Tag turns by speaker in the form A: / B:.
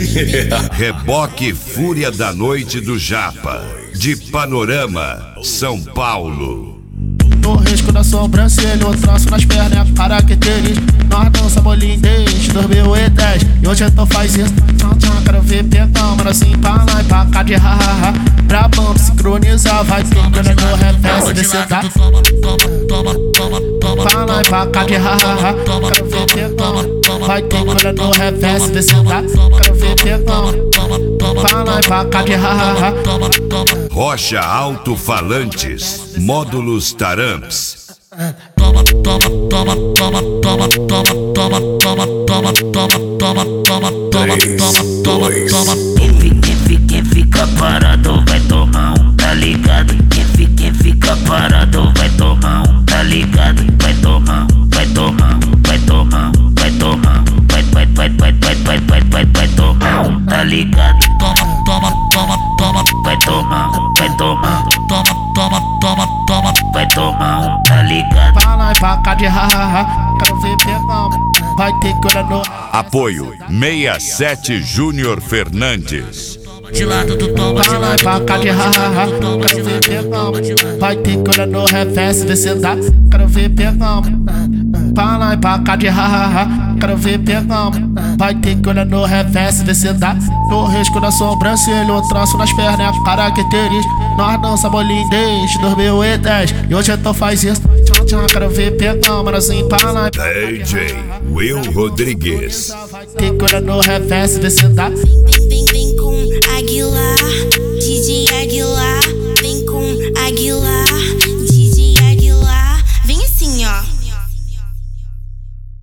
A: Reboque Fúria da Noite do Japa, de Panorama, São Paulo.
B: No risco da sobrancelha, eu traço nas pernas características. Nós dança bolinha desde 2010 e hoje então faz isso. Tchau, tchau, quero ver pegão, mano, assim pra lá e pra cá de ha-ha-ha. Pra bom sincronizar, vai ter quando no reverso descer, tá? Pra lá e pra cá de ha-ha-ha. Quero ver pegão, vai ter quando no reverso descer, tá? Quero ver pegão, pra lá e pra cá de ha-ha-ha.
A: Rocha Alto-Falantes, Módulos Taramps.
C: Toma, toma, toma, toma, toma, toma, toma, toma, toma, toma, toma, toma, toma, toma, toma. Quem fica parado vai tomar um, tá ligado? Quem fica parado vai tomar um, tá ligado? Vai tomar um, vai tomar um, vai tomar um, vai tomar um, vai tomar um, tá ligado? Toma, toma, toma, toma, vai tomar um, vai tomar um, toma, toma, toma, toma, vai tomar um, tá ligado?
B: Pra lá e pra cá de ha-ha-ha. Quero ver pegão, vai ter quando no.
A: Apoio 67 Júnior Fernandes.
C: De lado tu toma, de lado
B: pra cá de ha-ha-ha. Quero ver pegão, vai ter quando no reverso descer, tá? Quero ver pegão, pra lá e pra cá de ha-ha-ha. Quero ver pegão, vai ter quando no reverso descer, tá? No risco da sobrancelha, eu traço nas pernas características. Nós dança bolinha desde 2010 e hoje então faz isso. Tchau, tchau, quero ver pegão, mano, assim pra lá.
A: DJ Will Rodrigues.
B: Vai ter quando no reverso descer, tá?
D: Vem com Aguilar.